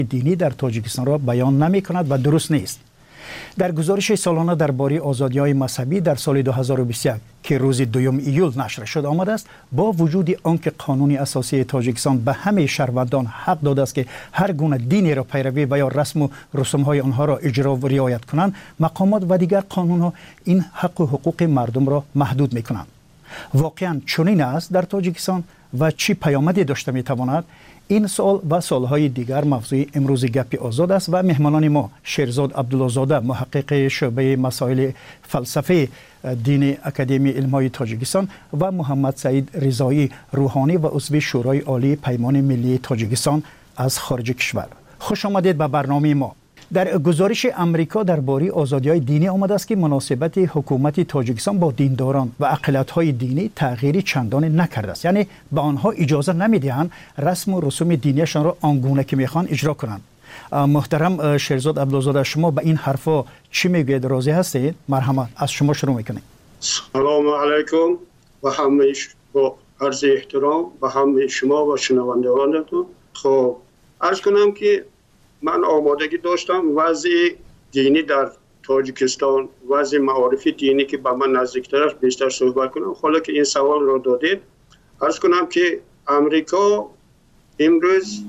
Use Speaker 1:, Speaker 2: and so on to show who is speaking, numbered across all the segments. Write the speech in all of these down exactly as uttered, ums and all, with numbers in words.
Speaker 1: دینی در تاجیکستان را بیان نمی کند و درست نیست. در گزارش سالانه درباره آزادی‌های مذهبی در سال دو هزار و بیست و یک که روز دوم ایول نشر شد آمده است، با وجود آنکه قانون اساسی تاجیکستان به همه شهروندان حق داده است که هر گونه دینی را پیروی و یا رسم و رسوم‌های آنها را اجرا و رعایت کنند، مقامات و دیگر قانون‌ها این حق و حقوق مردم را محدود می‌کنند. واقعاً چنین است در تاجیکستان و چی پیامدی داشته می‌تواند؟ این سوال و سوالهای دیگر موضوع امروز گپ آزاد است و مهمانان ما شیرزاد عبدالله‌زاده، محقق شعبه مسائل فلسفه دین اکادمی علم‌های تاجیکستان و محمد سعید رضایی روحانی و عضو شورای عالی پیمان ملی تاجیکستان از خارج کشور. خوش آمدید به برنامه ما. در گزارش امریکا درباره آزادی‌های دینی آمده است که مناسبت حکومت تاجیکستان با دینداران و اقلیت‌های دینی تغییری چندان نکرده است، یعنی به آنها اجازه نمی‌دهند رسم و رسوم دینیشان را آنگونه که می‌خواهند اجرا کنند. محترم شیرزاد عبدالله‌زاده، شما به این حرفا چی میگوید؟ راضی هستید؟ مرحبا، از شما شروع می‌کنیم.
Speaker 2: سلام علیکم و همه با عرض احترام به همه شما و شنوندگانتون. خب عرض کنم که من آمادگی داشتم وضع دینی در تاجیکستان، وضع معارف دینی که به من نزدیکتر است بیشتر صحبت کنم. حالا که این سوال را دادید، عرض کنم که امریکا امروز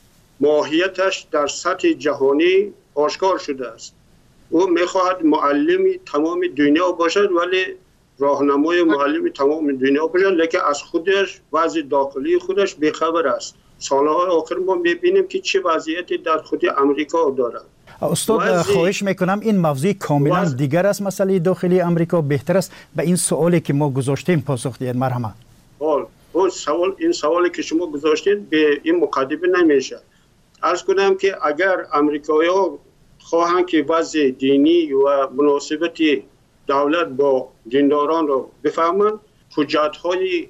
Speaker 2: ماهیتش در سطح جهانی آشکار شده است. او میخواهد معلم تمام دنیا باشد، ولی راهنمای معلم تمام دنیا باشد، لیکن از خودش وضع داخلی خودش بیخبر است. سالهای آخر ما میبینیم که چه وضعیتی در خود امریکا دارد.
Speaker 1: استاد وضع... خواهش میکنم این موضوع کاملا وضع... دیگر است. مسئله داخلی امریکا بهتر است به این سوالی که ما گذاشتیم پاسخ دهید. مرحبا.
Speaker 2: اون سوال این سوالی که شما گذاشتید به این مقدمه نمیشه. عرض کنم که اگر امریکایی‌ها خواهند که وضع دینی و مناسبت دولت با دینداران را بفهمند، حجت‌های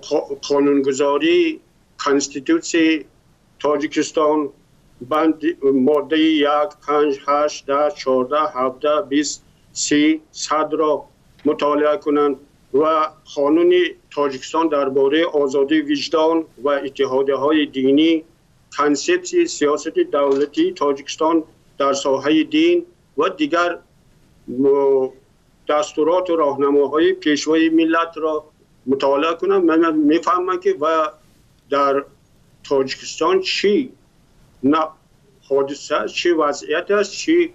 Speaker 2: قانونگذاری کنستیتوسی تاجیکستان بند ماده یک، پنج، هشت، ده، چهارده، هفده، بیست، سی، صد را مطالعه کنند و قانون تاجیکستان درباره آزادی وجدان و اتحادیه‌های دینی، کنسپت سیاست دولتی تاجیکستان در ساحه دین و دیگر دستورات و راهنماهای پیشوای ملت را مطالعه کنند. من میفهمم که و در تاجیکستان چی نه حادثه، چی وضعیت است، چی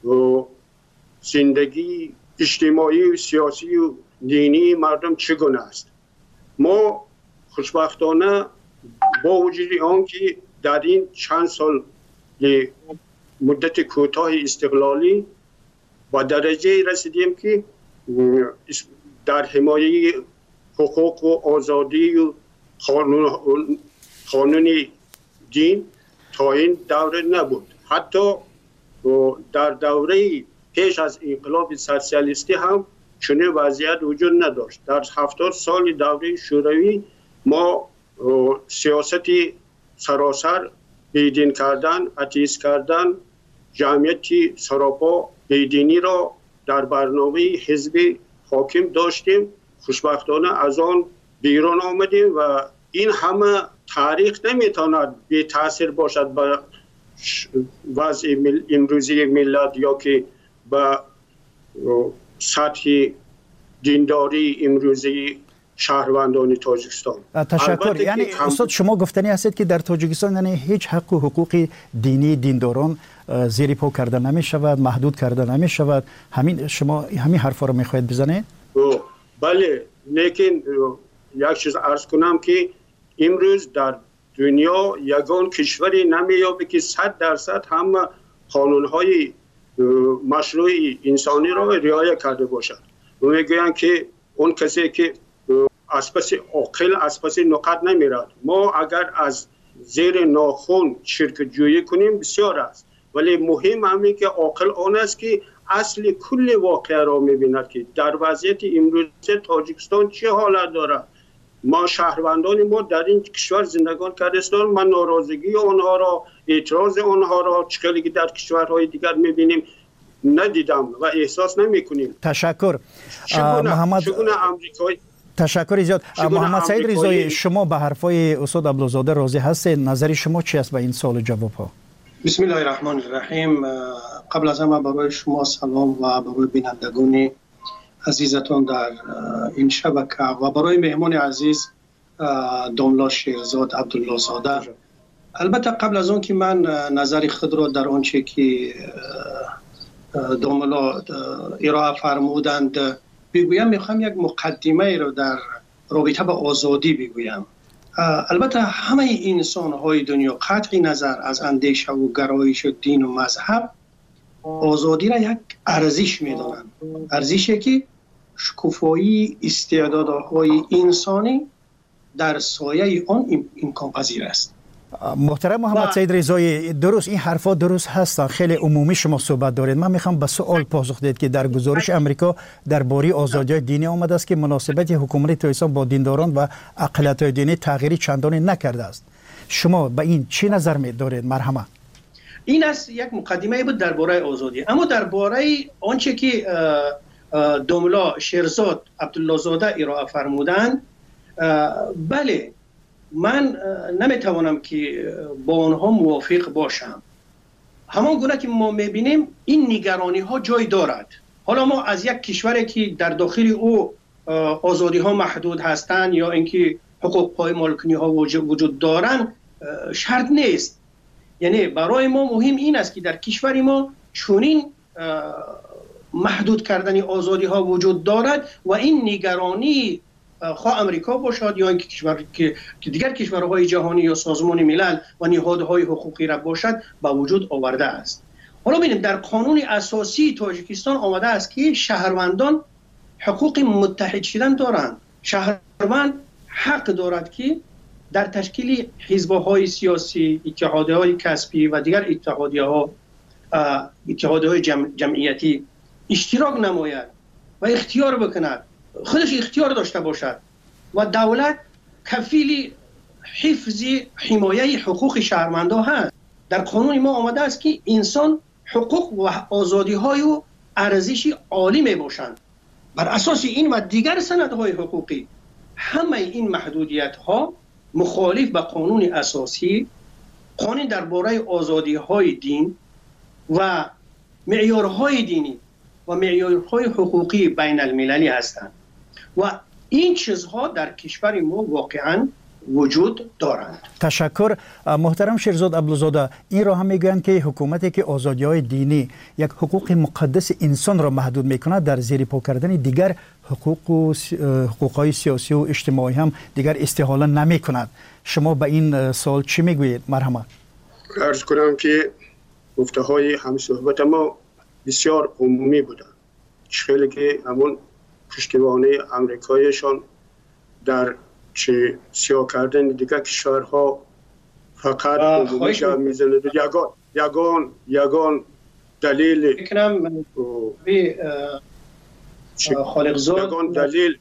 Speaker 2: زندگی اجتماعی و سیاسی و دینی مردم چگونه است. ما خوشبختانه با وجود آنکه در این چند سال مدت کوتاه استقلالی با درجه رسیدیم که در حمایه حقوق و آزادی و قانون قانونی دین تا این دوره نبود. حتی در دوره پیش از انقلاب سوسیالیستی هم چنین وضعیت وجود نداشت. در هفتاد سال دوره شوروی ما سیاست سراسر بیدین کردن، اتیست کردن، جمعیتی سراپا بیدینی را در برنامه حزب حاکم داشتیم. خوشبختانه از آن بیرون آمدیم و این همه تاریخ نمیتواند بی تاثیر باشد به وضع امروزی ملت یا که به سطح دینداری امروزی شهروندان تاجیکستان.
Speaker 1: تشکر. یعنی استاد شما گفتنی هستید که در تاجیکستان یعنی هیچ حق و حقوق دینی دینداران زیر پا کرده نمی شود، محدود کرده نمی شود. همین شما همین حرفا رو میخواهید بزنید؟
Speaker 2: بله، لیکن یک چیز عرض کنم که امروز در دنیا یگان کشوری نمیابه که صد درصد هم قانونهای مشروع انسانی را رعایت کرده باشد. و میگویند که اون کسی که از پس عاقل از پس نقد نمیرد. ما اگر از زیر ناخن شرکت جویی کنیم بسیار است، ولی مهم همین که عاقل آن است که اصل کل واقعه را میبیند که در وضعیت امروز تاجیکستان چه حالت دارد. ما شهروندان ما در این کشور زندگان کردستان، من ناراضگی آنها را، اعتراض آنها را چقدر که در کشورهای دیگر میبینیم ندیدم و احساس نمیکنیم.
Speaker 1: تشکر.
Speaker 2: چگونه محمد چگونه امریکایی
Speaker 1: تشکر زیاد. محمد سعید رضایی، شما به حرفای استاد عبدالله‌زاده راضی هستید؟ نظر شما چی است به این سوال جواب ها؟
Speaker 3: بسم الله الرحمن الرحیم. قبل از همه برای شما سلام و برای بینندگان عزیزتان در این شبکه و برای مهمان عزیز داملا شیرزاد عبدالله زاده. البته قبل از اون که من نظر خود را در آنچه که داملا ارائه فرمودند بگویم، میخوام یک مقدمه را در رابطه با آزادی بگویم. البته همه انسان های دنیا قطع نظر از اندیشه و گرایش و دین و مذهب آزادی را یک ارزش میدانند، ارزشی که شکوفایی استعدادهای انسانی در سایه آن امکان پذیر است.
Speaker 1: محترم محمد سید رضایی، درست این حرفا درست هستن، خیلی عمومی شما صحبت دارید. من میخوام به سوال پاسخ دهید که در گزارش امریکا درباره آزادی دینی آمده است که مناسبت حکومت طالبان با دینداران و اقلیت‌های دینی تغییری چندانی نکرده است. شما به این چی نظر می‌دارید؟ مرحمت.
Speaker 3: این است یک مقدمه بود درباره آزادی، اما درباره آنچه که داملا شیرزاد عبدالله زاده ارائه فرمودند، بله من نمیتوانم که با آنها موافق باشم. همان گونه که ما میبینیم این نگرانی ها جای دارد. حالا ما از یک کشوری که در داخل او آزادی ها محدود هستند یا اینکه حقوق پای مالکنی ها وجود دارند شرط نیست. یعنی برای ما مهم این است که در کشور ما چنین محدود کردن آزادی ها وجود دارد و این نگرانی خواه امریکا باشد یا اینکه کشور که دیگر کشورهای جهانی یا سازمان ملل و نهادهای حقوقی را باشد به وجود آورده است. حالا ببینیم در قانون اساسی تاجیکستان آمده است که شهروندان حقوق متحد شدن دارند. شهروند حق دارد که در تشکیل حزب‌های سیاسی، اتحادیه‌های کسبی و دیگر اتحادیه‌ها اتحادیه‌های جمعیتی اشتراک نماید و اختیار بکند، خودش اختیار داشته باشد و دولت کفیل حفظ حمایه حقوق شهروندان هست. در قانون ما آمده است که انسان حقوق و آزادی های و ارزشی عالی می باشند. بر اساس این و دیگر سندهای حقوقی همه این محدودیت ها مخالف به قانون اساسی، قانون درباره آزادی های دین و معیارهای دینی و معیارهای حقوقی بین المللی هستند و این چیزها در کشور ما واقعا وجود دارند.
Speaker 1: تشکر. محترم شیرزاد عبدالزاده، این را هم میگویند که حکومتی که آزادی‌های دینی یک حقوق مقدس انسان را محدود میکند، در زیر پا کردن دیگر حقوق و حقوق‌های سیاسی و اجتماعی هم دیگر استحاله نمیکند. شما به این سوال چی میگویید؟ مرحمت.
Speaker 2: عرض کنم که گفته‌های همصحبت ما بسیار عمومی بودند. خیلی که همون پشتیبانی امریکایشان در چه سیاه کردن دیگر کشورها فقط عمومی جا میزند. یگان یگان یگان دلیل
Speaker 3: فکرم خالقزاد
Speaker 2: یگان دلیل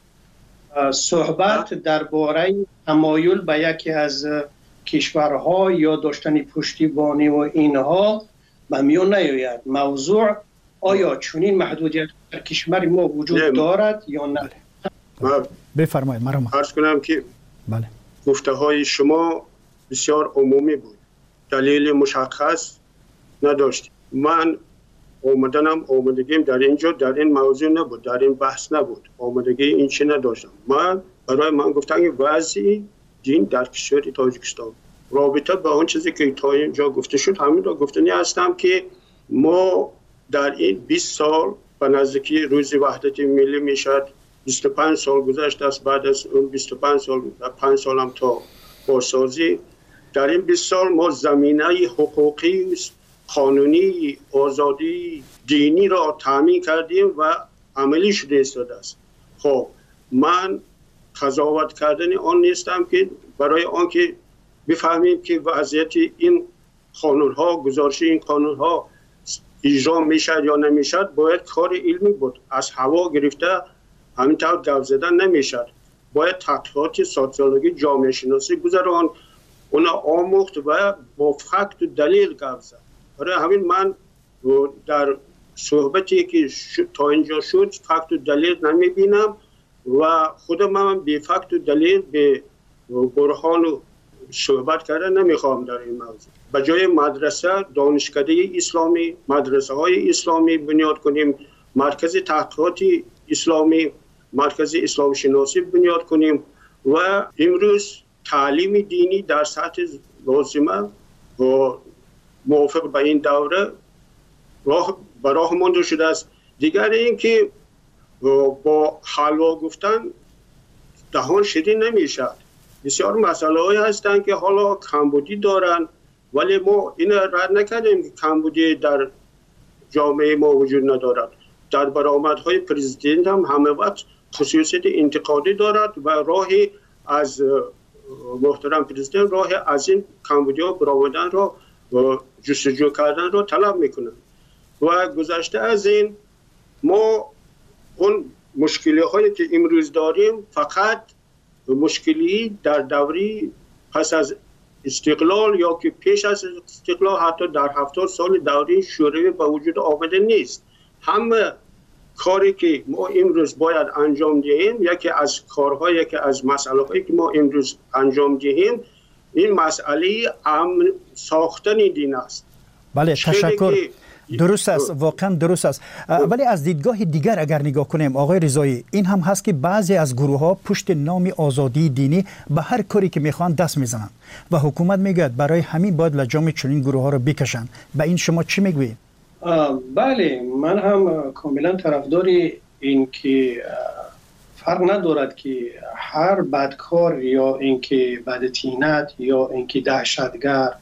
Speaker 3: صحبت درباره تمایل به یکی از کشورها یا داشتن پشتیبانی و اینها به میان نیاید. موضوع آیا چنین محدودیت در کشور ما وجود دارد یا نه؟
Speaker 1: بفرمایید. مرحبا.
Speaker 2: عرض کنم که
Speaker 1: بله،
Speaker 2: گفته های شما بسیار عمومی بود، دلیل مشخص نداشت. من آمدنم آمدگیم در اینجا در این موضوع نبود، در این بحث نبود، آمدگی این چی نداشتم. من برای من گفتم که وضع دین در کشور تاجیکستان رابطه به اون چیزی که تا اینجا گفته شد همین را گفتنی هستم که ما در این بیست سال به نزدیکی روز وحدت ملی میشد، بیست و پنج سال گذشته است. بعد از اون بیست و پنج سال پنج سال هم تا بازسازی، در این بیست سال ما زمینه حقوقی قانونی آزادی دینی را تامین کردیم و عملی شده ایستاده است. خب من قضاوت کردن آن نیستم که برای آنکه بفهمیم که وضعیت این قانون ها، گزارش این قانون ها اجرا میشد یا نمیشد باید کار علمی بود. از هوا گرفته همینطور گپ زدن نمیشد. باید تحقیقات سوسیولوژی جامعه شناسی گذران، اونا آموخت و با فکت و دلیل گپ زد. برای همین من در صحبتی که تا اینجا شد فکت و دلیل نمیبینم و خودم هم به فکت و دلیل به برهان و صحبت کردن نمیخوام در این موضوع. به جای مدرسه دانشکده اسلامی، مدرسه های اسلامی بنیاد کنیم، مرکز تحقیقات اسلامی، مرکز اسلام شناسی بنیاد کنیم و امروز تعلیم دینی در سطح لازمه و موافق به این دوره راه براه مانده شده است. دیگر این که با حلوا گفتن دهان شیرین نمیشد. بسیار مسئله هایی هستند که حالا کمبودی دارن، ولی ما این رد نکردیم که کمبودی در جامعه ما وجود ندارد. در برآمدهای پرزیدنت هم همه وقت خصوصیت انتقادی دارد و راهی از محترم پرزیدنت راه از این کمبودی ها برآمدن را و جستجو کردن را طلب میکنن. و گذشته از این ما اون مشکلی هایی که امروز داریم فقط مشکلی در دوری پس از استقلال یا که پیش از استقلال حتی در هفتاد سال دوری شوروی به وجود آمده نیست. همه کاری که ما امروز باید انجام دهیم، یکی از کارها یکی از مسئله هایی که ما امروز انجام دهیم این مسئله امن ساختن دین است.
Speaker 1: بله تشکر. درست است، واقعا درست است. ولی از دیدگاه دیگر اگر نگاه کنیم آقای رضایی، این هم هست که بعضی از گروه ها پشت نام آزادی دینی به هر کاری که میخوان دست میزنن و حکومت میگه برای همین باید لجام چنین گروه ها رو بکشن. به این شما چی میگویید؟
Speaker 3: بله، من هم کاملا طرفدار این که فرق ندارد که هر بدکار یا اینکه بدتینت یا اینکه دهشتگر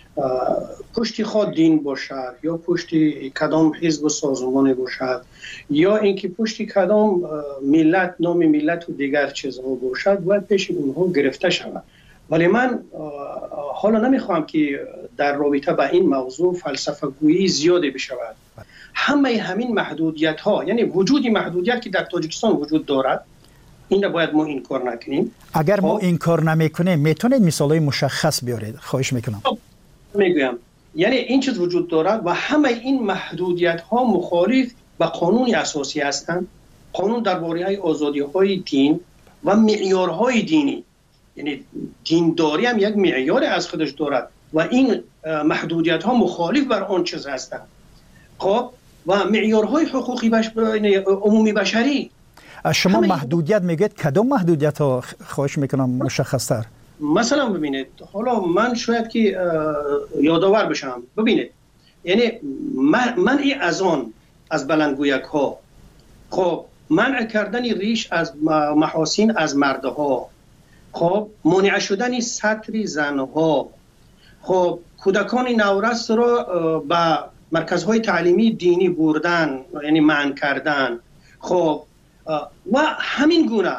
Speaker 3: پشتی خود دین باشد یا پشتی کدام حزب و سازمان باشد یا اینکه پشتی کدام ملت نام ملت و دیگر چیزها باشد باید پیش اونها گرفته شود. ولی من حالا نمیخوام که در رابطه با این موضوع فلسفه گویی زیاده بشود. همه همین محدودیت ها، یعنی وجودی محدودیت که در تاجیکستان وجود دارد، این رو باید ما این کار نکنیم.
Speaker 1: اگر ما این کار نمیکنیم میتونید مثالای مشخص بیارید؟ خواهش میکنم.
Speaker 3: میگویم یعنی این چیز وجود دارد و همه این محدودیت ها مخالف با قانون اساسی هستند. قانون درباره آزادی های دین و معیارهای دینی، یعنی دینداری هم یک معیار از خودش دارد و این محدودیت ها مخالف بر آن چیز هستند. خب و معیارهای حقوقی بش... عمومی بشری.
Speaker 1: شما محدودیت میگید کدام محدودیت ها؟ خواهش میکنم مشخص تر.
Speaker 3: مثلا ببینید، حالا من شاید که یادآور بشم. ببینید یعنی منع از آن از بلندگویک ها، خب منع کردن ریش از محاسن از مردها، خب منع شدن سطر زنها، خب کودکان نورست را به مرکزهای تعلیمی دینی بردن یعنی منع کردن، خب و همین گونه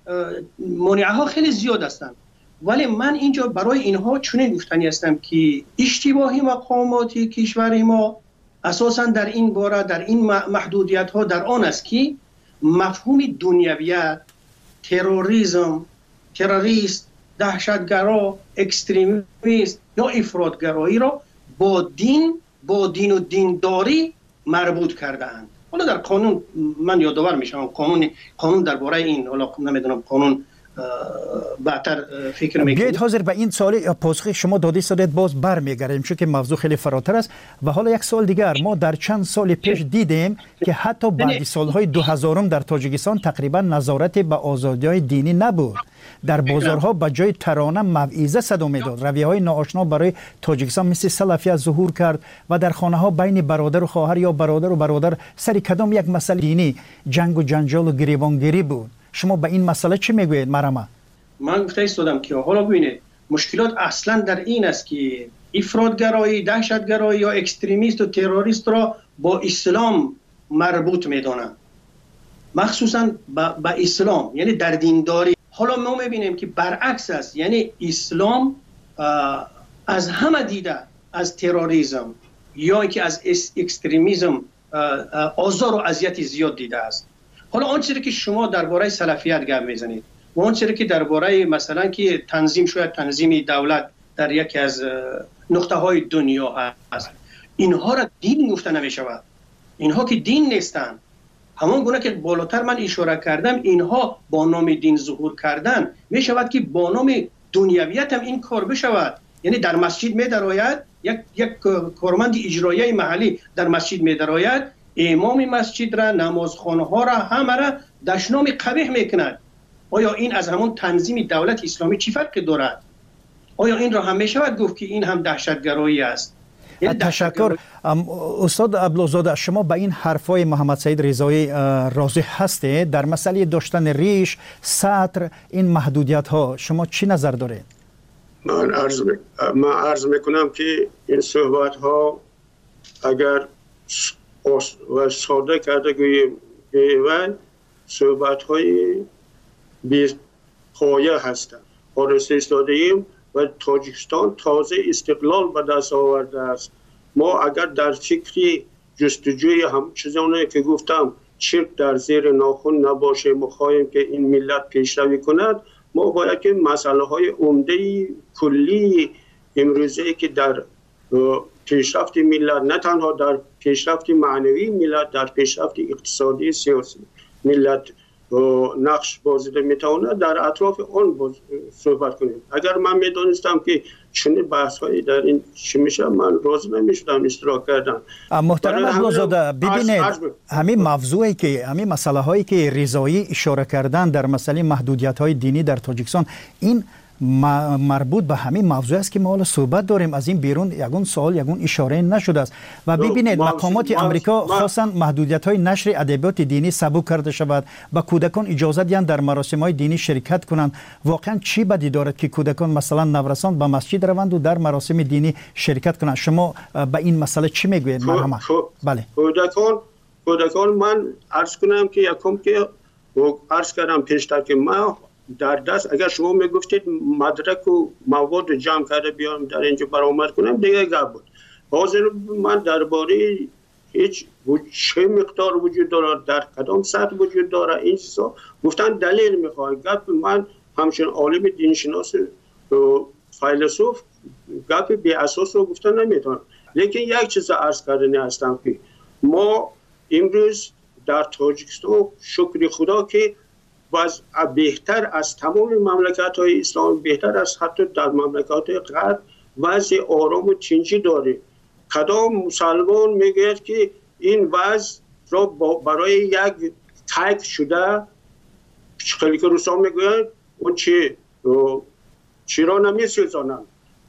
Speaker 3: منعه ها خیلی زیاد هستند. ولی من اینجا برای اینها چنین گفتنی هستم که اشتباهی مقاماتی کشور ما اساسا در این باره در این محدودیت ها در آن است که مفهوم دنیویت، تروریسم، تروریست، دهشتگرا، اکستریمیست یا افراطگرایی را با دین با دین و دینداری مربوط کرده‌اند. حالا در قانون من یادآور میشم قانون قانون درباره این، حالا نمیدونم قانون بعدتر فکر میکنم.
Speaker 1: بیایید حاضر به این سوال پاسخ شما داده شدید باز برمیگردیم چون که موضوع خیلی فراتر است. و حالا یک سوال دیگر، ما در چند سال پیش دیدیم که حتی بعد سالهای دو هزارم در تاجیکستان تقریبا نظارت به آزادی‌های دینی نبود. در بازارها به جای ترانه موعظه صدا میداد. رویه‌های ناآشنا برای تاجیکستان مثل سلفیت ظهور کرد و در خانه‌ها بین برادر و خواهر یا برادر و برادر سر کدام یک مسئله دینی جنگ و جنجال و گریبانگیری بود. شما به این مسئله چی میگویید مرحبا؟
Speaker 3: من گفته ایستادم که حالا ببینید مشکلات اصلا در این است که افراطگرایی، دهشتگرایی یا اکستریمیست و تروریست را با اسلام مربوط میدانند، مخصوصا با, با اسلام یعنی در دینداری. حالا ما میبینیم که برعکس است، یعنی اسلام از همه دیده از تروریسم یا که از اکستریمیسم آزار و اذیت زیاد دیده است. حالا آن چیزی که شما درباره سلفیت گپ میزنید و آن چیزی که درباره مثلا که تنظیم شاید تنظیم دولت در یکی از نقطه های دنیا هست، اینها را دین گفته نمی شود. اینها که دین نیستند. همان گونه که بالاتر من اشاره کردم، اینها با نام دین ظهور کردن می شود که با نام دنیویت هم این کار بشود. یعنی در مسجد می درآید، یک یک کارمند اجرایی محلی در مسجد می درآید، امام مسجد را، نمازخانه ها را، همه را دشنام قبیح میکند. آیا این از همون تنظیم دولت اسلامی چی فرقی دارد؟ آیا این را هم می شود گفت که این هم دهشتگرایی است؟
Speaker 1: تشکر. استاد عبدالزاده، شما به این حرفای محمد سعید رضایی راضی هستید؟ در مسئله داشتن ریش، سطر، این محدودیت ها شما چی نظر دارید؟
Speaker 2: من عرض, می... من عرض میکنم که این صحبت ها اگر و ساده کرده گوییم و صحبت های بی پایه هستند. آرسته ایستاده ایم و تاجیکستان تازه استقلال به دست آورده است. ما اگر در فکری جستجوی هم چیزانی که گفتم چرک در زیر ناخن نباشه، مخواهیم که این ملت پیشروی کند، ما باید که مسئله های عمده کلی امروزه که در پیشرفت ملت، نه تنها در پیشرفت معنوی ملت، در پیشرفت اقتصادی سیاسی ملت نقش بازیده میتونه، در اطراف آن صحبت کنیم. اگر من میدونستم که چنین بحث هایی در این چی میشه، من راضی نمیشدم اشتراک کردم.
Speaker 1: محترم عبدالزاده، ببینید همین موضوعی که همین مسئله هایی که رضایی اشاره کردن در مسئله محدودیت های دینی در تاجیکستان، این مربوط به همین موضوع است که ما حالا صحبت داریم. از این بیرون یگون سوال یگون اشاره نشده است. و ببینید مقامات امریکا خاصا محدودیت های نشر ادبیات دینی سبک کرده شود و کودکان اجازه دهند در مراسم های دینی شرکت کنند. واقعا چی بدی دارد که کودکان مثلا نورسان به مسجد روند و در مراسم دینی شرکت کنند؟ شما به این مسئله چی میگویید؟ مرحبا.
Speaker 2: بله. کودکان کودکان من عرض کنم که یکم که عرض کردم پیشتر که ما در دست، اگر شما میگفتید مدرک و مواد جمع کرده بیام در اینجا برآمد کنم دیگه گپ بود. حاضر من درباره هیچ چه مقدار وجود داره، در کدام سطح وجود داره، این چیزا گفتن دلیل میخواد. گپ من همچنین عالم دینشناس فیلسوف گپ بی اساس رو گفتن نمیتونم. لیکن یک چیز عرض کردنی هستم که ما امروز در تاجیکستان شکر خدا که وضع بهتر از تمام مملکت های اسلامی، بهتر از حتی در مملکت غرب وضع آرام و تنجی داره. کدام مسلمان میگوید که این وضع را برای یک تک شده، خیلی که روسا میگوید اون چی چرا نمیسوزانند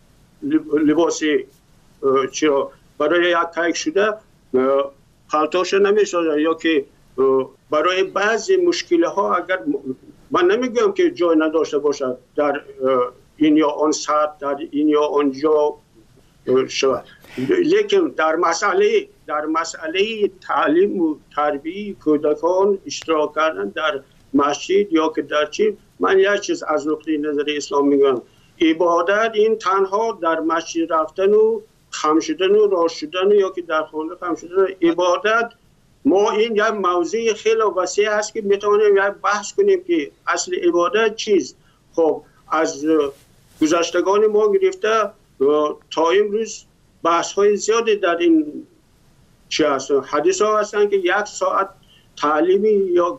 Speaker 2: لباسی، چرا برای یک تک شده پالتوش نمیسازند، یا که برای بعضی مشکل ها اگر من نمیگم که جای نداشته باشد در این یا آن سطح، در این یا آن جا شود، لیکن در مسئله در مسئله تعلیم و تربیت کودکان اشتراک کردن در مسجد یا که در چی، من یک چیز از نقطه نظر اسلام میگم، عبادت این تنها در مسجد رفتن و خم شدن و راست شدن یا که در خانه خم شدن. عبادت ما این یک موضوع خیلی وسیع است که میتونیم یک بحث کنیم که اصل عبادت چیست. خب از گذشتگان ما گرفته تا امروز بحث های زیادی در این چی هست. حدیث ها هستن که یک ساعت تعلیمی یا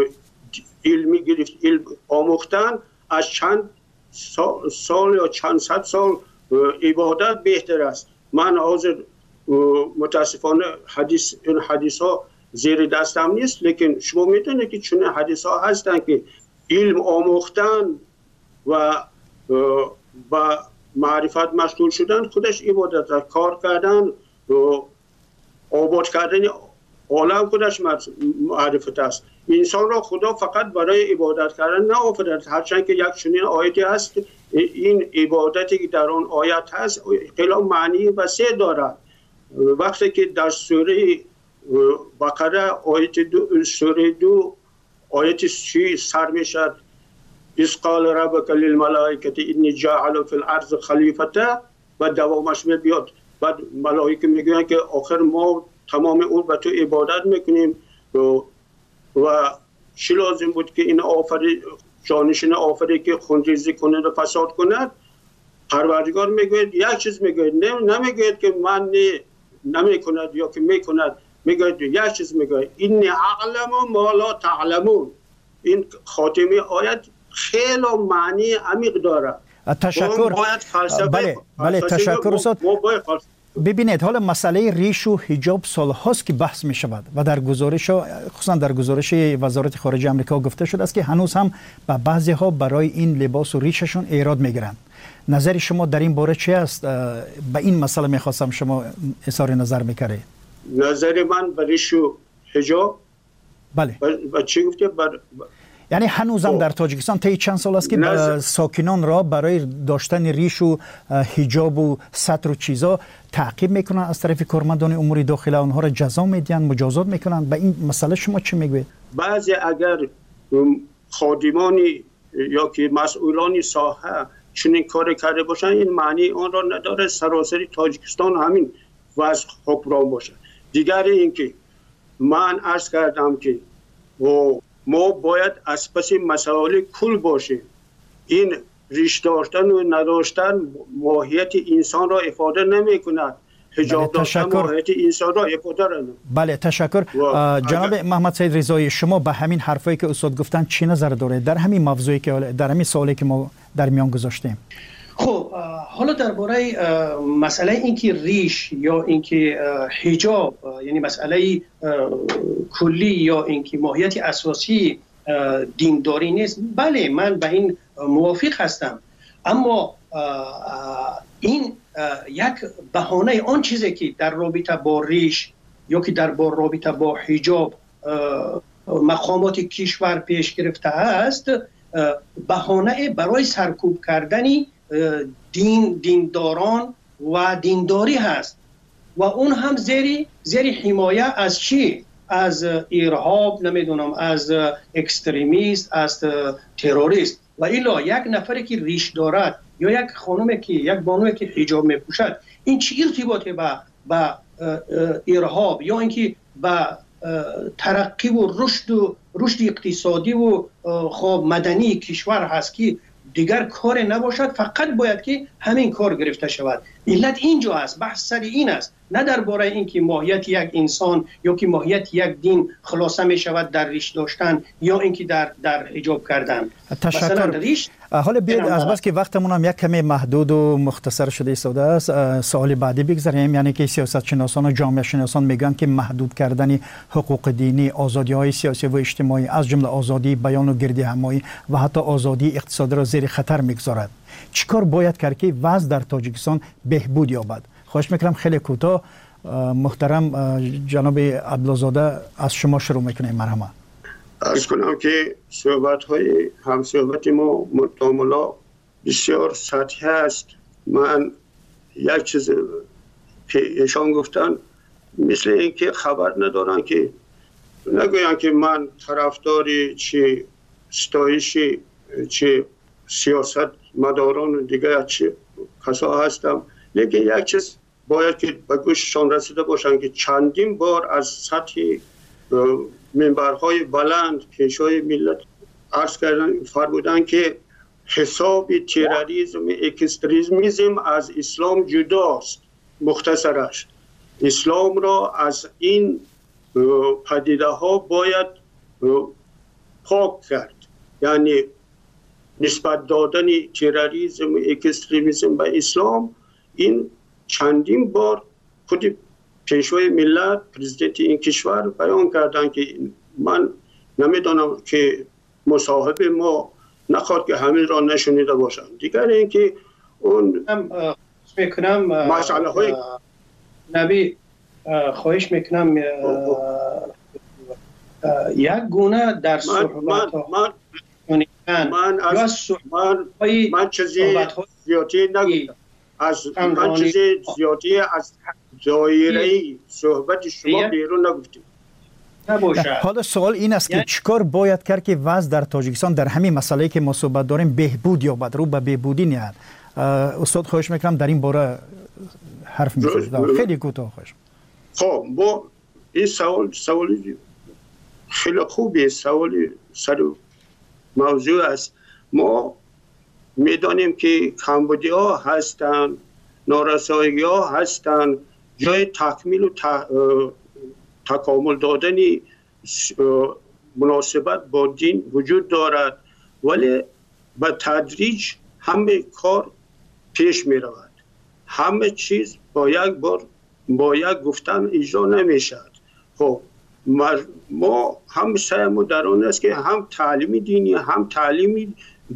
Speaker 2: علمی گرفت علم آموختن از چند سال یا چند صد سال عبادت بهتر است. من حاضر متاسفانه حدیث این حدیث ها زیر دستم نیست، لیکن شما میتونید که چون حدیث ها هستن که علم آموختن و با معرفت مشغول شدن خودش عبادت است. کار کردن و آباد کردن عالم خودش معرفت است. انسان را خدا فقط برای عبادت کردن نه آفرید، هرچند که یک چنین آیتی هست این عبادتی که در آن آیت هست خیلی معنی وسیع دارد. وقتی که در سوره بقره آیت دو سوره دو آیت سی سر میشد اذ قال ربک للملائکه انی جاعل فی الارض خلیفته و دوامش میاد، بعد ملائکه میگن که آخر ما تمام اون به تو عبادت میکنیم و چی لازم بود که این آفری جانشین آفری که خونریزی کنه و فساد کند؟ پروردگار میگوید یک چیز میگوید، نمیگوید که من نه نمیکند یا که میکند، میگوید یک چیز میگوید اینی اعلم ما لا تعلمون. این خاتمه آیت خیلی معنی عمیق داره.
Speaker 1: تشکر. بله بله تشکر استاد. ببینید حالا مسئله ریش و حجاب سال هاست که بحث می شود و در گزارش خصوصا در گزارش وزارت خارجه آمریکا گفته شده است که هنوز هم به بعضی ها برای این لباس و ریششون ایراد میگیرند. نظر شما در این باره چی است؟ به این مسئله میخواستم شما اظهار نظر میکردید.
Speaker 2: نظر من به ریش و حجاب
Speaker 1: بله
Speaker 2: با چی گفته بر
Speaker 1: یعنی هنوز هم در تاجیکستان طی چند سال است که نظر... ساکنان را برای داشتن ریش و حجاب و ستر و چیزا تعقیب میکنن از طرف کارمندان امور داخله، اونها را جزا میدن، مجازات میکنن. به این مسئله شما چی میگوید؟
Speaker 2: بعضی اگر خادمانی یا که مسئولان ساحه چنین کار کرده باشن این معنی آن را نداره سراسر تاجیکستان همین وضع حکمران باشه. دیگر اینکه من عرض کردم که ما باید از پس مسائل کل باشیم. این ریش داشتن و نداشتن ماهیت انسان را افاده نمی کند. حجاب داشتن ماهیت انسان را افاده را نمی.
Speaker 1: بله تشکر. جناب محمد سید رضایی، شما به همین حرفایی که استاد گفتن چی نظر داره در همین موضوعی که در همین سوالی که ما در میان گذاشتیم؟
Speaker 3: خب حالا درباره مسئله اینکه ریش یا اینکه حجاب یعنی مسئله کلی یا اینکه ماهیت اساسی دینداری نیست، بله من به این موافق هستم، اما این یک بهانه آن چیزی که در رابطه با ریش یا که در رابطه با حجاب مقامات کشور پیش گرفته است بهانه برای سرکوب کردنی دین دینداران و دینداری هست و اون هم زیر زیر حمایه از چی؟ از ارهاب، نمیدونم از اکستریمیست، از تروریست. و الا یک نفری که ریش دارد یا یک خانومی که یک بانوی که حجاب میپوشد این چه ارتباطی با با ارهاب یا اینکه با ترقی و رشد و رشد اقتصادی و خب مدنی کشور هست که دیگر کار نباشد، فقط باید که همین کار گرفته شود. علت اینجا است، بحث سر این است، نه درباره اینکه ماهیت یک انسان یا که ماهیت یک دین خلاصه می شود در ریش داشتن یا اینکه در در حجاب کردن.
Speaker 1: تشکر. حالا بیاید از بس که وقتمون هم یک کمی محدود و مختصر شده ایستاده است سوال بعدی بگذاریم. یعنی که سیاست شناسان و جامعه شناسان میگن که محدود کردن حقوق دینی، آزادی‌های سیاسی و اجتماعی از جمله آزادی بیان و گردی همایی و حتی آزادی اقتصادی را زیر خطر میگذارد. چیکار باید کرد که وضع در تاجیکستان بهبود یابد؟ خواهش میکنم خیلی کوتاه. محترم جناب عبدالزاده از شما شروع میکنیم. مرحبا.
Speaker 2: عرض کنم که صحبت های همصحبت ما متاملا بسیار سطحی است. من یک چیز که ایشان گفتن مثل اینکه خبر ندارن که نگوین که من طرفدار چه ستایشی چه سیاست مداران و دیگر چه کسا هستم، لیکن یک چیز باید که به گوششان رسیده باشن که چندین بار از سطح منبرهای بلند پیشای ملت عرض کردن فرمودن که حساب تروریسم اکستریمیسم از اسلام جداست. مختصرش اسلام را از این پدیده ها باید پاک کرد، یعنی نسبت دادن تروریسم و اکستریمیسم به اسلام. این چندین بار خود پیشوای ملت پرزیدنت این کشور بیان کردن که من نمیدانم که مصاحب ما نخواد که همین را نشونیده باشن. دیگر اینکه اون
Speaker 3: میکنم
Speaker 2: مسئله های
Speaker 3: نبی خواهش میکنم یک گونه در صحبت
Speaker 2: من من من از من من چیزی زیادی نگفتم، از من چیزی زیادی از دایره صحبت شما بیرون نگفتیم.
Speaker 1: حالا سوال این است که چیکار باید کرد که وضع در تاجیکستان در همین مسئله که ما صحبت داریم بهبود یابد، رو به بهبودی نیاد؟ استاد خواهش میکنم در این باره حرف میزنید. خیلی کوتاه خواهش.
Speaker 2: خب با این سوال سوال خیلی خوبه، سوال سر موضوع است. ما میدانیم که کمبودی‌ها هستند، نارسایی‌ها هستند، جای تکمیل و تکامل دادن مناسبت با دین وجود دارد، ولی به تدریج همه کار پیش می رود. همه چیز با یک بار با یک گفتن اجرا نمی شود. خب ما هم سعیمون در آن است که هم تعلیم دینی هم تعلیم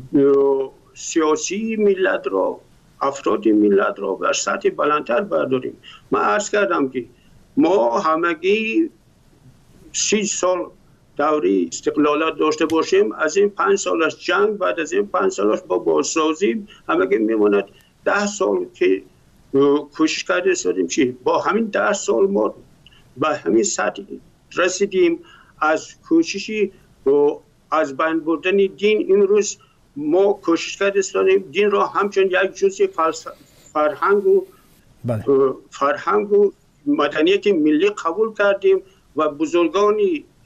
Speaker 2: سیاسی ملت را، افراد ملت را بر سطح بلندتر برداریم. من عرض کردم که ما همگی سی سال دوره استقلالت داشته باشیم، از این پنج سالش جنگ، بعد از این پنج سالش با بازسازی همگی میماند ده سال که کوشش کرده استادیم. چی؟ با همین ده سال ما به همین سطح رسیدیم. از کوششی از بین بردن دین امروز ما کوشش کرده استادیم دین را همچون یک جزء فرهنگ و بله. فرهنگ و مدنیت ملی قبول کردیم و بزرگان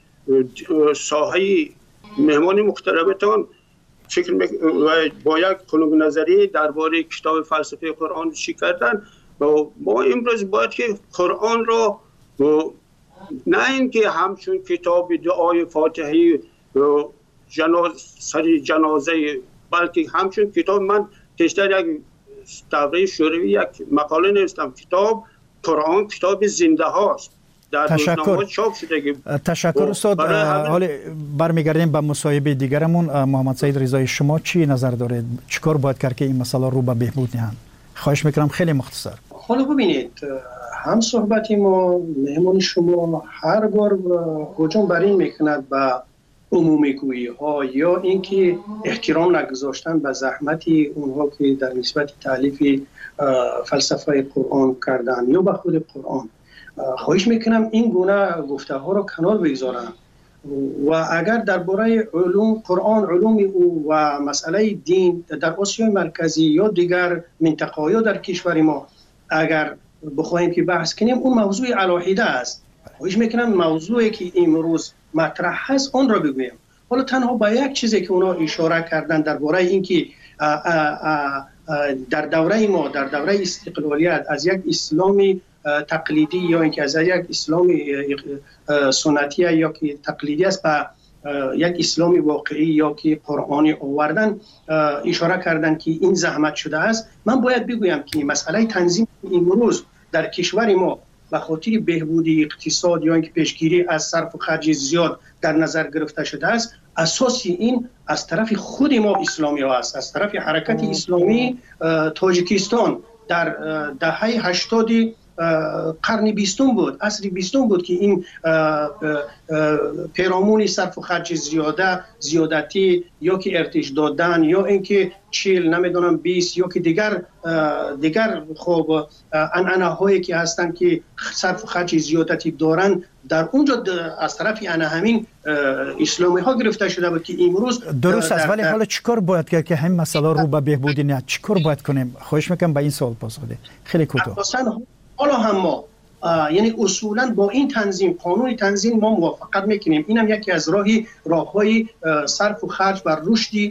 Speaker 2: ساحه مهمان محترمتان فکر و با یک کنگ نظری درباره کتاب فلسفه قرآن چی کردن. و ما امروز باید که قرآن را نه اینکه همچون کتاب دعای فاتحه جناز سری جنازه، بلکه همچون کتاب، من پیشتر یک دوره شوروی یک مقاله نوشتم، کتاب قرآن کتاب زنده هاست.
Speaker 1: تشکر تشکر استاد. حالا برمیگردیم به مصاحبه دیگرمون. محمد سعید رضایی، شما چی نظر دارید؟ چیکار باید کرد که این مسئله رو به بهبود نهند؟ خواهش میکنم خیلی مختصر.
Speaker 3: حالا ببینید، هم صحبتی ما مهمان شما هر بار هجوم بر این میکند به عمومی گویی ها یا اینکه احترام نگذاشتن به زحمتی اونها که در نسبت تالیف فلسفه قرآن کردن یا به خود قرآن. خواهش میکنم این گونه گفته ها را کنار بگذارم و اگر درباره علوم قرآن، علوم او و مسئله دین در آسیای مرکزی یا دیگر منطقه یا در کشور ما اگر بخوایم که بحث کنیم، اون موضوع علاهیده است. خواهش میکنم موضوعی که امروز مطرح هست آن را بگویم. حالا تنها با یک چیزی که اونا اشاره کردن درباره اینکه در دوره ما، در دوره استقلالیت، از یک اسلامی تقلیدی یا اینکه از یک اسلامی سنتی یا که تقلیدی است به یک اسلامی واقعی یا که قرآنی آوردن اشاره کردن که این زحمت شده است. من باید بگویم که مسئله تنظیم امروز در کشور ما به خاطر بهبود اقتصاد یا اینکه پیشگیری از صرف و خرج زیاد در نظر گرفته شده است، اساسی این از طرف خود ما اسلامی ها است، از طرف حرکت اسلامی تاجیکستان در دهه هشتاد قرن بیستم بود، عصر بیستم بود که این پیرامون صرف و خرج زیاده زیادتی یا که ارتش دادن یا اینکه چیل نمیدونم بیست یا که دیگر دیگر خب عنعنه هایی که هستن که صرف و خرج زیادتی دارن در اونجا از طرف انا همین اسلامی ها گرفته شده بود که امروز
Speaker 1: درست است. ولی حالا چیکار باید کرد که همین مسئله رو به بهبودی نه چیکار باید کنیم؟ خواهش میکنم به این سوال پاسخ بده خیلی کوتاه.
Speaker 3: حالا هم ما یعنی اصولا با این تنظیم، قانون تنظیم ما موافقت میکنیم. اینم یکی از راهی راههای صرف و خرج و رشدی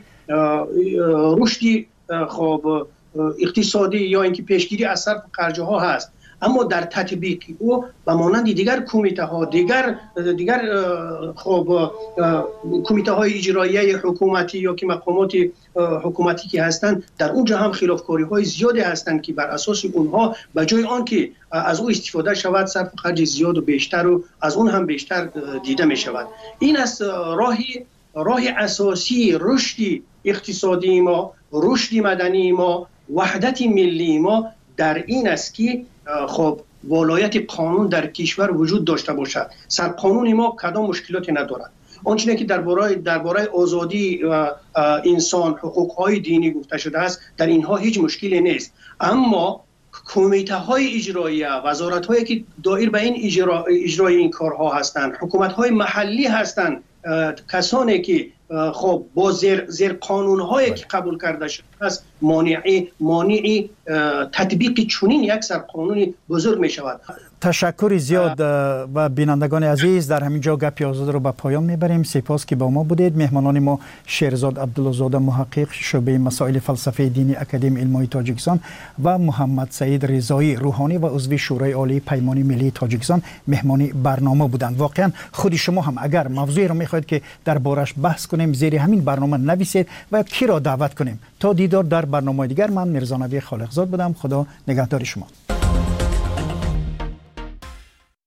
Speaker 3: رشدی خب اقتصادی یا اینکه پیشگیری از صرف و خرج ها هست. اما در تطبیق او و مانند دیگر کمیته ها دیگر دیگر خب کمیته های اجرایی حکومتی یا که مقامات حکومتی که هستند، در اونجا هم خلافکاری های زیادی هستند که بر اساس اونها به جای آن که از او استفاده شود صرف و خرج زیاد و بیشتر و از اون هم بیشتر دیده می شود. این است راهی راه اساسی رشد اقتصادی ما، رشد مدنی ما، وحدت ملی ما در این است که خب ولایت قانون در کشور وجود داشته باشد. سرقانون ما کدام مشکلاتی ندارد. آنچه که درباره درباره آزادی و انسان، حقوق‌های دینی گفته شده است، در اینها هیچ مشکلی نیست. اما کمیته های اجرایی، وزارت هایی که دایر به این اجرا اجرای این کارها هستند، حکومت های محلی هستند، کسانی که خب با زیر, زیر قانون هایی که قبول کرده شده است مانعی مانعی تطبیق چنین یک سر قانونی بزرگ می شود.
Speaker 1: تشکر زیاد و بینندگان عزیز، در همین جا گپی آزاد رو به پایان میبریم. سپاس که با ما بودید. مهمانان ما شیرزاد عبدالله‌زاده، محقق شعبه مسائل فلسفه دینی اکادمی علمای تاجیکستان و محمد سعید رضایی، روحانی و عضو شورای عالی پیمان ملی تاجیکستان مهمانی برنامه بودند. واقعا خود شما هم اگر موضوعی رو میخواید که دربارش بحث کنیم، زیر همین برنامه نویسید و کی را دعوت کنیم تا دیدار در برنامه دیگر من میرزا نوی خالقزاد بودم. خدا نگهدار شما.